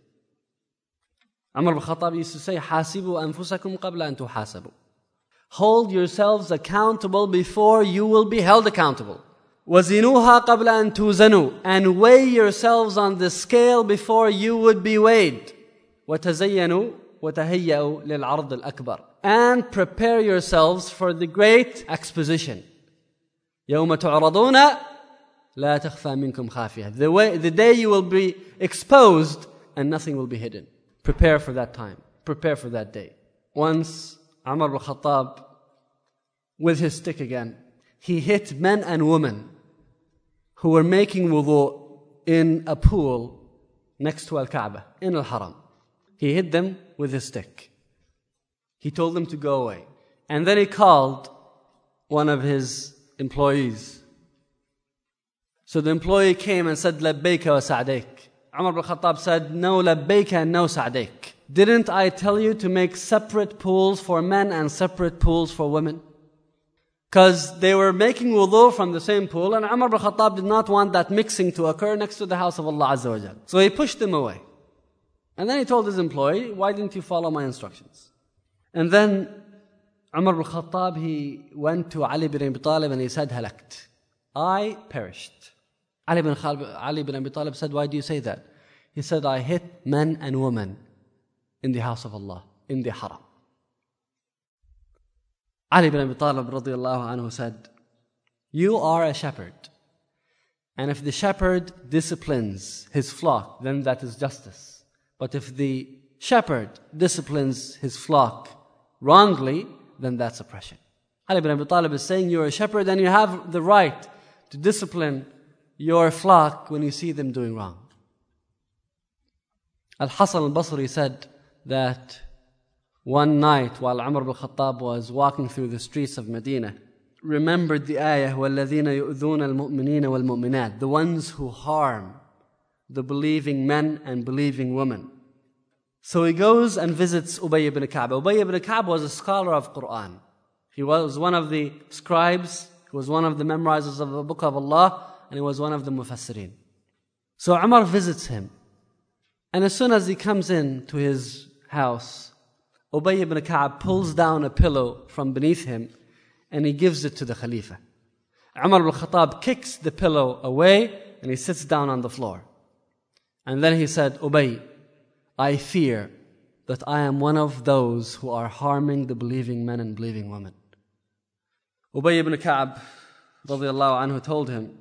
Umar bin Khattab used to say, حَاسِبُوا أَنفُسَكُمْ قَبْلَ أَن تُحَاسَبُوا. Hold yourselves accountable before you will be held accountable. وَزِنُوهَا قَبْلَ أَن تُوزَنُوا. And weigh yourselves on the scale before you would be weighed. وَتَزَيَّنُوا وَتَهَيَّأُوا لِلْعَرْضِ الْأَكْبَرِ. And prepare yourselves for the great exposition. يَوْمَ تُعْرَضُونَ لَا تَخْفَى مِنْكُمْ خَافِيَةٌ. The way, the day you will be exposed and nothing will be hidden. Prepare for that time. Prepare for that day. Once, Umar bin Khattab, with his stick again, he hit men and women who were making wudu in a pool next to Al-Kaaba, in Al-Haram. He hit them with his stick. He told them to go away. And then he called one of his employees. So the employee came and said, لبيك وسعديك. Umar ibn Khattab said, no لبيك and no سعديك. Didn't I tell you to make separate pools for men and separate pools for women? Because they were making wudu from the same pool, and Umar ibn Khattab did not want that mixing to occur next to the house of Allah Azza wa Jal. So he pushed them away. And then he told his employee, why didn't you follow my instructions? And then Umar ibn Khattab, he went to Ali bin Abi Talib and he said, halakt. I perished. Ali bin, Ali bin Abi Talib said, why do you say that? He said, I hit men and women in the house of Allah, in the haram. Ali bin Abi Talib radiallahu anhu said, you are a shepherd. And if the shepherd disciplines his flock, then that is justice. But if the shepherd disciplines his flock wrongly, then that's oppression. Ali bin Abi Talib is saying, you're a shepherd and you have the right to discipline your flock when you see them doing wrong. Al-Hasan al-Basri said that one night while Umar ibn Khattab was walking through the streets of Medina, remembered the ayah, وَالَّذِينَ يُؤْذُونَ الْمُؤْمِنِينَ وَالْمُؤْمِنَاتِ, the ones who harm the believing men and believing women. So he goes and visits Ubay ibn Ka'b. Ubay ibn Ka'b was a scholar of Quran. He was one of the scribes, he was one of the memorizers of the book of Allah, and he was one of the mufassirin. So Umar visits him. And as soon as he comes in to his house, Ubay ibn Ka'b pulls down a pillow from beneath him and he gives it to the Khalifa. Umar ibn Khattab kicks the pillow away and he sits down on the floor. And then he said, Ubay, I fear that I am one of those who are harming the believing men and believing women. Ubay ibn Ka'b radiallahu anhu told him,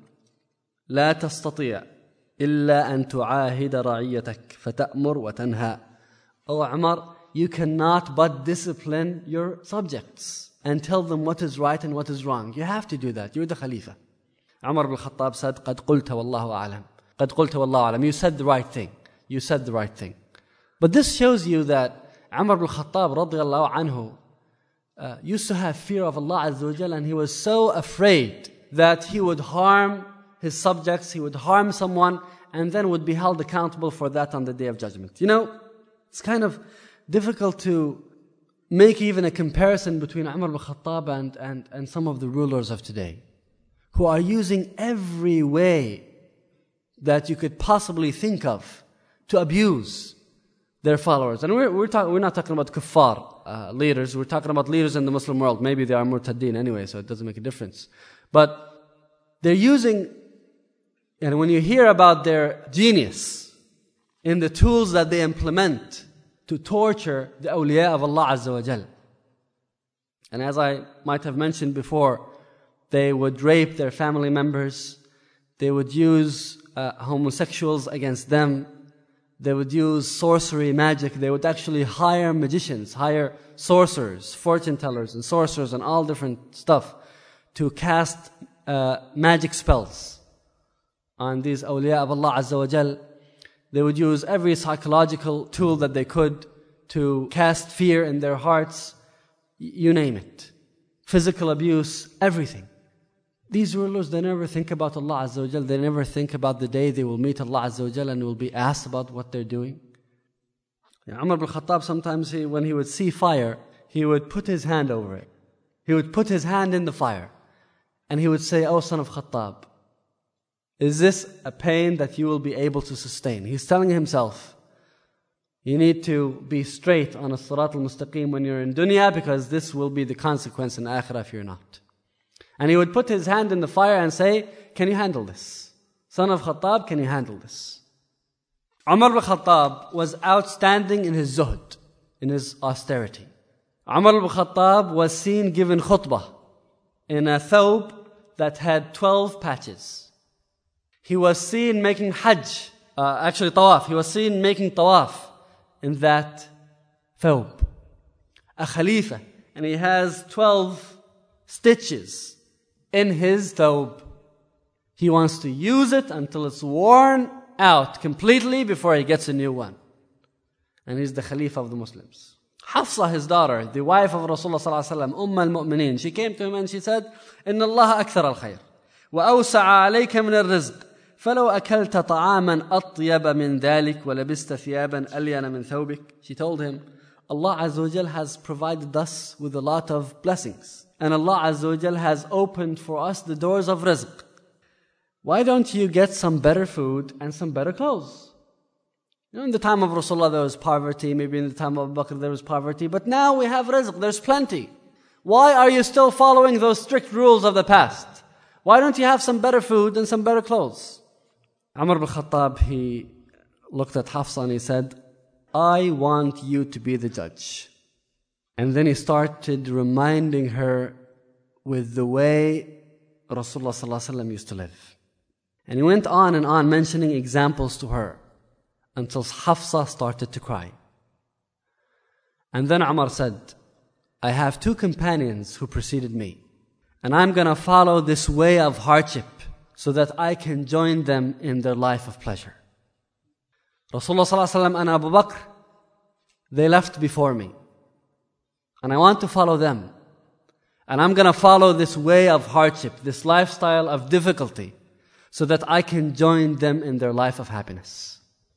لا تستطيع إلا أن تعاهد رعيتك فتأمر وتنهى. O Umar, you cannot but discipline your subjects and tell them what is right and what is wrong. You have to do that. You're the Khalifa. Umar ibn Khattab said, قد قلت والله أعلم. قد قلت والله أعلم. You said the right thing. You said the right thing. But this shows you that Umar ibn Khattab radiallahu anhu uh, used to have fear of Allah Azza wa Jalla, and he was so afraid that he would harm his subjects, he would harm someone, and then would be held accountable for that on the Day of Judgment. You know, it's kind of difficult to make even a comparison between Umar ibn Khattab and, and, and some of the rulers of today, who are using every way that you could possibly think of to abuse their followers. And we're, we're, talk, we're not talking about kuffar uh, leaders, we're talking about leaders in the Muslim world. Maybe they are murtaddeen anyway, so it doesn't make a difference. But they're using, and when you hear about their genius in the tools that they implement to torture the awliya of Allah Azza wa Jal. And as I might have mentioned before, they would rape their family members, they would use uh, homosexuals against them, they would use sorcery, magic, they would actually hire magicians, hire sorcerers, fortune tellers and sorcerers and all different stuff to cast uh, magic spells on these awliya of Allah Azza wa Jal. They would use every psychological tool that they could to cast fear in their hearts, you name it. Physical abuse, everything. These rulers, they never think about Allah Azza wa Jal. They never think about the day they will meet Allah Azza wa Jal and will be asked about what they're doing. Yeah, Umar ibn Khattab, sometimes he, when he would see fire, he would put his hand over it. He would put his hand in the fire. And he would say, "O son of Khattab, is this a pain that you will be able to sustain?" He's telling himself, you need to be straight on a sirat al-mustaqim when you're in dunya, because this will be the consequence in akhirah if you're not. And he would put his hand in the fire and say, can you handle this? Son of Khattab, can you handle this? Umar ibn Khattab was outstanding in his zuhd, in his austerity. Umar ibn Khattab was seen giving khutbah in a thawb that had twelve patches. He was seen making hajj, uh, actually tawaf. He was seen making tawaf in that thawb. A khalifa, and he has twelve stitches in his thawb. He wants to use it until it's worn out completely before he gets a new one. And he's the Khalifa of the Muslims. Hafsa, his daughter, the wife of Rasulullah sallallahu alaihi wasallam, Umm al-Mu'mineen, she came to him and she said, "Inna Allah akthar al-khayr, wa awsa'a alayka min al-rizq, فلو أكلت طعاما أطيب من ذلك ولبست ثيابا ألين من ثوبك." She told him, Allah Azza wa Jal has provided us with a lot of blessings. And Allah Azza wa Jal has opened for us the doors of rizq. Why don't you get some better food and some better clothes? You know, in the time of Rasulullah there was poverty, maybe in the time of Abu Bakr there was poverty, but now we have rizq, there's plenty. Why are you still following those strict rules of the past? Why don't you have some better food and some better clothes? Umar ibn Khattab, he looked at Hafsa and he said, I want you to be the judge. And then he started reminding her with the way Rasulullah sallallahu alaihi wasallam used to live. And he went on and on mentioning examples to her until Hafsa started to cry. And then Umar said, I have two companions who preceded me, and I'm going to follow this way of hardship so that I can join them in their life of pleasure. Rasulullah sallallahu alaihi wasallam and Abu Bakr, they left before me. And I want to follow them. And I'm going to follow this way of hardship, this lifestyle of difficulty, so that I can join them in their life of happiness.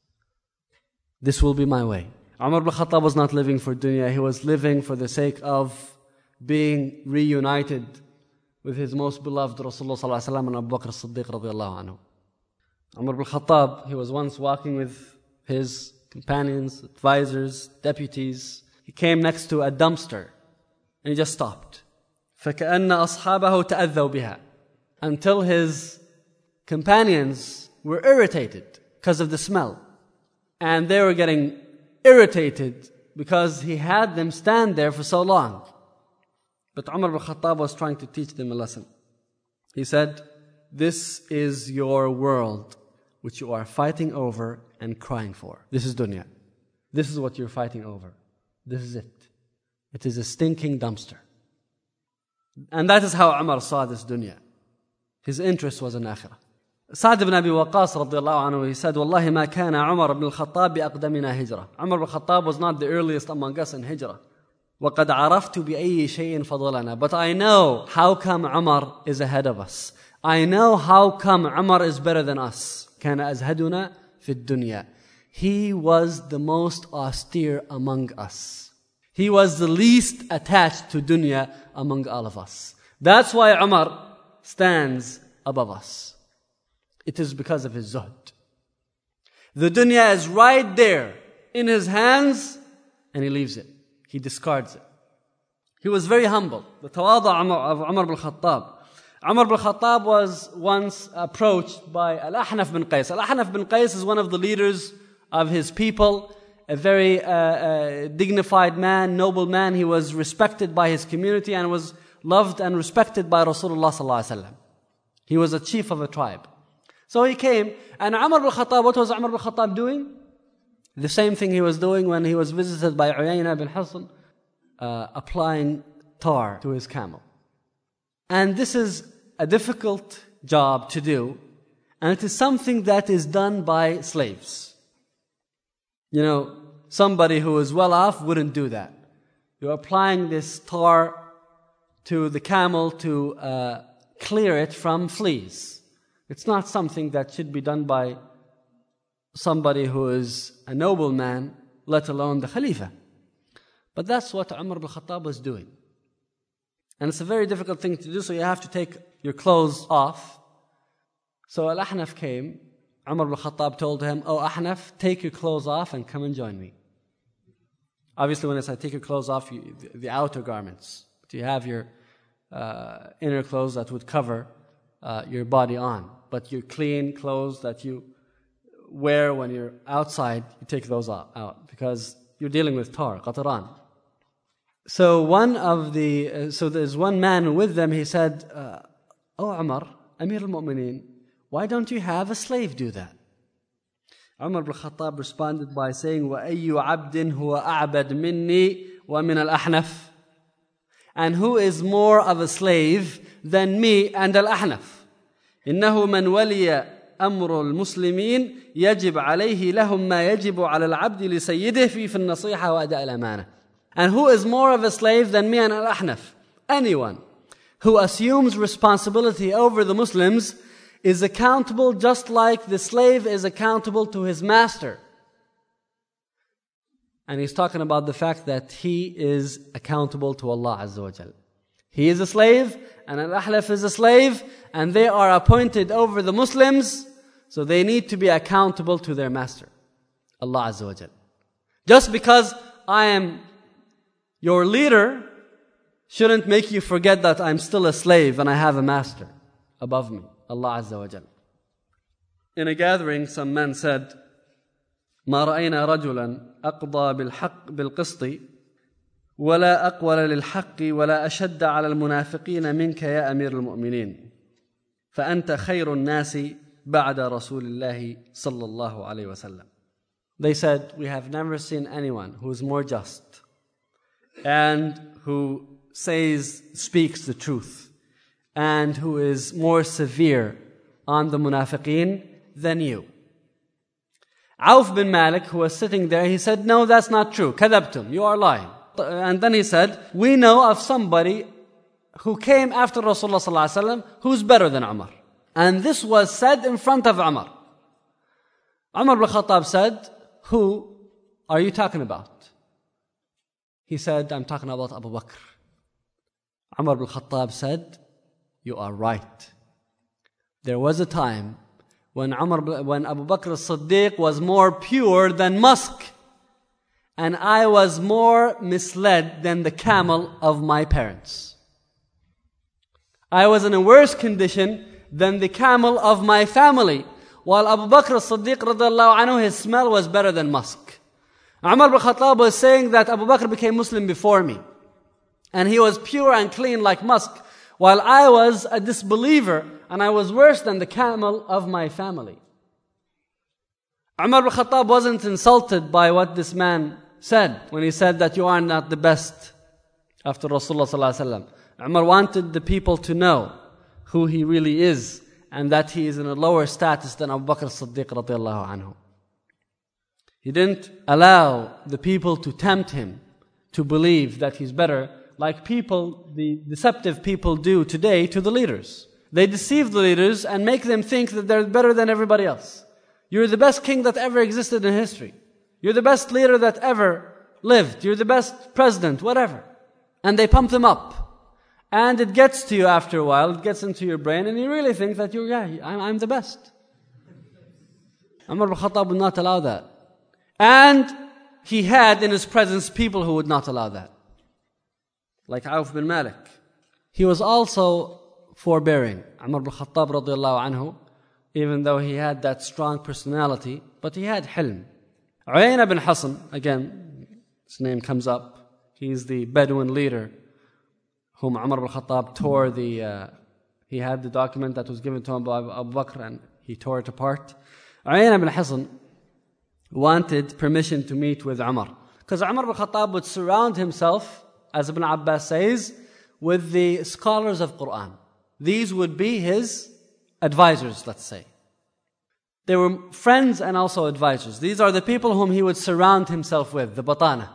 This will be my way. Umar ibn Khattab was not living for dunya. He was living for the sake of being reunited with his most beloved Rasulullah sallallahu alaihi wasallam and Abu Bakr as-Siddiq radiyallahu anhu. Umar ibn Khattab, he was once walking with his companions, advisors, deputies. He came next to a dumpster and he just stopped. فَكَأَنَّ أَصْحَابَهُ تَأَذَّوْا بِهَا, until his companions were irritated because of the smell. And they were getting irritated because he had them stand there for so long. But Umar ibn Khattab was trying to teach them a lesson. He said, this is your world which you are fighting over and crying for. This is dunya. This is what you're fighting over. This is it. It is a stinking dumpster. And that is how Umar saw this dunya. His interest was in akhirah. Sa'd ibn Abi Waqqas radiyallahu anhu, he said, Wallahi ma kana Umar ibn al-Khattab bi aqdamina hijrah. Umar ibn al-Khattab was not the earliest among us in hijrah. وَقَدْ عَرَفْتُ بِأَيِّ شَيْءٍ فَضَلَنَا. But I know how come Umar is ahead of us. I know how come Umar is better than us. كَانَ أَزْهَدُنَا فِي الدُّنْيَا. He was the most austere among us. He was the least attached to dunya among all of us. That's why Umar stands above us. It is because of his zuhd. The dunya is right there in his hands and he leaves it. He discards it. He was very humble. The tawadu of Umar ibn Khattab. Umar ibn Khattab was once approached by Al-Ahnaf bin Qais. Al-Ahnaf bin Qais is one of the leaders of his people, a very uh, uh, dignified man, noble man. He was respected by his community and was loved and respected by Rasulullah sallallahu alaihi wasallam. He was a chief of a tribe. So he came, and Umar ibn Khattab, what was Umar ibn Khattab doing? The same thing he was doing when he was visited by Uyayna bin Hisn, uh, applying tar to his camel. And this is a difficult job to do, and it is something that is done by slaves. You know, somebody who is well off wouldn't do that. You're applying this tar to the camel to uh, clear it from fleas. It's not something that should be done by somebody who is a nobleman, let alone the Khalifa. But that's what Umar ibn Khattab was doing. And it's a very difficult thing to do, so you have to take your clothes off. So Al-Ahnaf came. Umar ibn Khattab told him, Oh Ahnaf, take your clothes off and come and join me. Obviously when I say take your clothes off, you, the, the outer garments. But you have your uh, inner clothes that would cover uh, your body on. But your clean clothes that you wear when you're outside, you take those out because you're dealing with tar, qataran. So one of the, uh, so there's one man with them, he said, uh, Oh Umar, Amir al-Mu'mineen, why don't you have a slave do that? Umar ibn Khattab responded by saying, وَأَيُّ عَبْدٍ هُوَ أَعْبَدْ مِنِّي وَمِنَ الْأَحْنَفِ. And who is more of a slave than me and Al-Ahnaf? إِنَّهُ مَنْ وَلِيَ أمر المسلمين يجب عليه لهم ما يجب على العبد لسيده في في النصيحة وأداء الأمانة. And who is more of a slave than me and Al-Ahnaf? Anyone who assumes responsibility over the Muslims is accountable just like the slave is accountable to his master. And he's talking about the fact that he is accountable to Allah Azza wa Jal. He is a slave, and Al-Ahnaf is a slave, and they are appointed over the Muslims, so they need to be accountable to their master, Allah Azza wa Jal. Just because I am your leader shouldn't make you forget that I'm still a slave and I have a master above me, Allah Azza wa Jal. In a gathering, some men said, ما رأينا رجلا أقضى بالحق بالقسط ولا أقول للحق ولا أشد على المنافقين منك يا أمير المؤمنين فأنت خير الناس بعد رسول الله صلى الله عليه وسلم. They said, we have never seen anyone who is more just and who says, speaks the truth and who is more severe on the munafiqeen than you. Auf bin Malik, who was sitting there, he said, no, that's not true. Kadabtum, you are lying. And then he said, we know of somebody who came after Rasulullah sallallahu alaihi wasallam who's better than Umar. And this was said in front of Umar. Umar ibn Khattab said, who are you talking about? He said, I'm talking about Abu Bakr. Umar ibn Khattab said, you are right. There was a time when Umar, when Abu Bakr as-Siddiq was more pure than musk, and I was more misled than the camel of my parents. I was in a worse condition than the camel of my family, while Abu Bakr as-Siddiq radiallahu anhu, his smell was better than musk. Umar ibn Khattab was saying that Abu Bakr became Muslim before me, and he was pure and clean like musk, while I was a disbeliever, and I was worse than the camel of my family. Umar ibn Khattab wasn't insulted by what this man said when he said that you are not the best after Rasulullah sallallahu alaihi wasallam. Umar wanted the people to know who he really is and that he is in a lower status than Abu Bakr as-Siddiq radiallahu anhu. He didn't allow the people to tempt him to believe that he's better, like people, the deceptive people do today to the leaders. They deceive the leaders and make them think that they're better than everybody else. You're the best king that ever existed in history. You're the best leader that ever lived. You're the best president, whatever. And they pump them up. And it gets to you after a while, it gets into your brain, and you really think that you're, yeah, I'm, I'm the best. Umar ibn Khattab would not allow that. And he had in his presence people who would not allow that. Like Auf bin Malik. He was also forbearing. Umar ibn Khattab radiallahu anhu, even though he had that strong personality, but he had hilm. Uyayna bin Hassan, again, his name comes up. He's the Bedouin leader whom Umar ibn Khattab tore the, uh, he had the document that was given to him by Abu Bakr and he tore it apart. Uyayna bin Hassan wanted permission to meet with Umar. Because Umar ibn Khattab would surround himself, as Ibn Abbas says, with the scholars of Quran. These would be his advisors, let's say. They were friends and also advisors. These are the people whom he would surround himself with, the batana.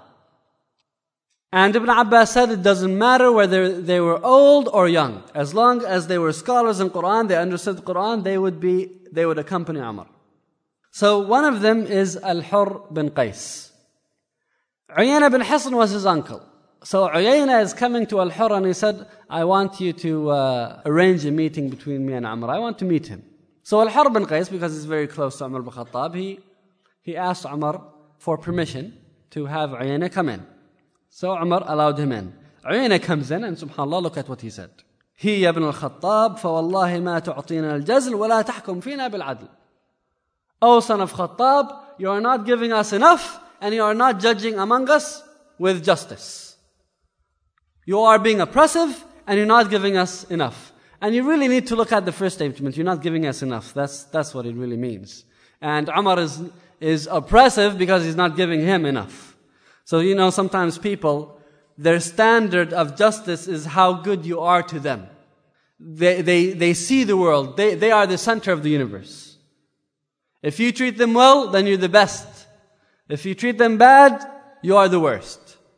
And Ibn Abbas said it doesn't matter whether they were old or young. As long as they were scholars in Quran, they understood Quran, they would be, they would accompany Umar. So one of them is Al-Hurr bin Qais. Uyayna bin Hisn was his uncle. So Uyayna is coming to Al-Hurr and he said, I want you to uh, arrange a meeting between me and Umar. I want to meet him. So Al-Hurr bin Qais, because he's very close to Umar bin Khattab, he, he asked Umar for permission to have Uyayna come in. So Umar allowed him in. Uyayna comes in and subhanAllah, look at what he said. He ibn al-Khattab, فَوَاللَّهِ مَا تُعْطِينَا الْجَزْلِ وَلَا تَحْكُمْ فِينَا بِالْعَدْلِ. O son of Khattab, you are not giving us enough and you are not judging among us with justice. You are being oppressive and you're not giving us enough. And you really need to look at the first statement. You're not giving us enough. That's, that's what it really means. And Umar is, is oppressive because he's not giving him enough. So, you know, sometimes people, their standard of justice is how good you are to them. They, they, they see the world. They, they are the center of the universe. If you treat them well, then you're the best. If you treat them bad, you are the worst.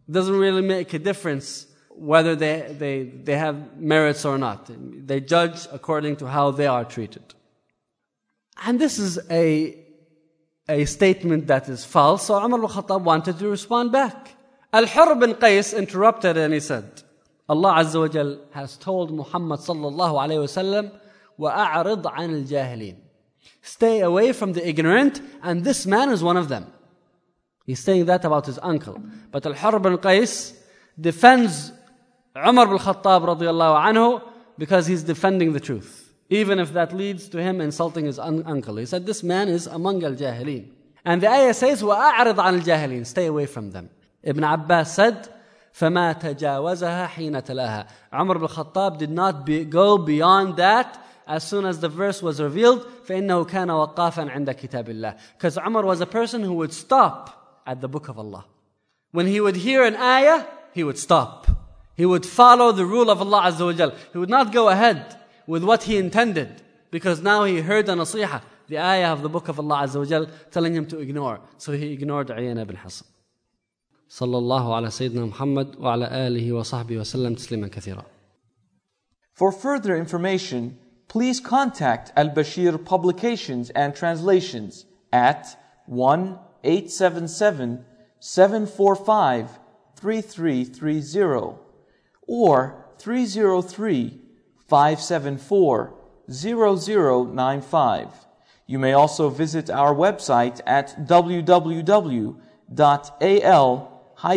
It doesn't really make a difference whether they, they, they have merits or not. They judge according to how they are treated. And this is a, a statement that is false, so Umar ibn Khattab wanted to respond back. Al-Hurr bin Qais interrupted and he said, Allah Azza wa Jal has told Muhammad sallallahu alayhi wa sallam, وَأَعْرِضْ عَنِ الْجَاهِلِينَ. Stay away from the ignorant, and this man is one of them. He's saying that about his uncle. But Al-Hurr bin Qais defends Umar bin Khattab radiyallahu anhu because he's defending the truth, even if that leads to him insulting his un- uncle. He said, this man is among al-jahilin. And the ayah says, وَأَعْرِضْ عَنِ الْجَاهِلِينَ. Stay away from them. Ibn Abbas said, فَمَا تَجَاوَزَهَا حِينَ تَلَاهَا. Umar bin Khattab did not be, go beyond that as soon as the verse was revealed. فَإِنَّهُ كَانَ وَقَافًا عِنْدَ كِتَابِ اللَّهِ. Because Umar was a person who would stop at the book of Allah. When he would hear an ayah, he would stop. He would follow the rule of Allah Azza wa Jal. He would not go ahead with what he intended, because now he heard a nasiha, the ayah of the book of Allah Azza wa Jal, telling him to ignore. So he ignored Uyayna ibn Hisn. Sallallahu ala Sayyidina Muhammad wa ala alihi wa sahbihi wa sallam tasliman kathira. For further information, please contact Al-Bashir Publications and Translations at one eight seven seven, seven four five, three three three zero or three zero three, five seven four, zero zero nine five. You may also visit our website at w w w dot a l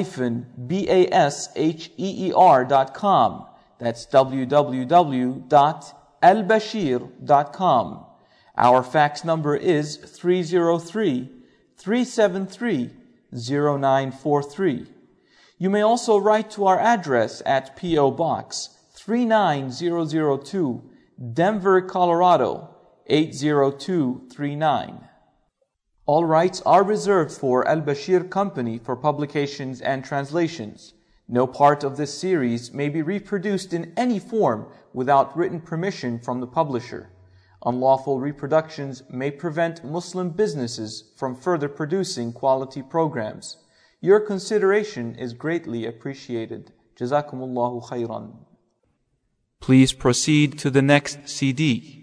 basheer dot com. That's w w w dot al bashir dot com. Our fax number is three zero three, three seven three, zero nine four three. You may also write to our address at P O Box three nine zero zero two, Denver, Colorado eight zero two three nine. All rights are reserved for Al-Bashir Company for publications and translations. No part of this series may be reproduced in any form without written permission from the publisher. Unlawful reproductions may prevent Muslim businesses from further producing quality programs. Your consideration is greatly appreciated. Jazakumullahu khairan. Please proceed to the next C D.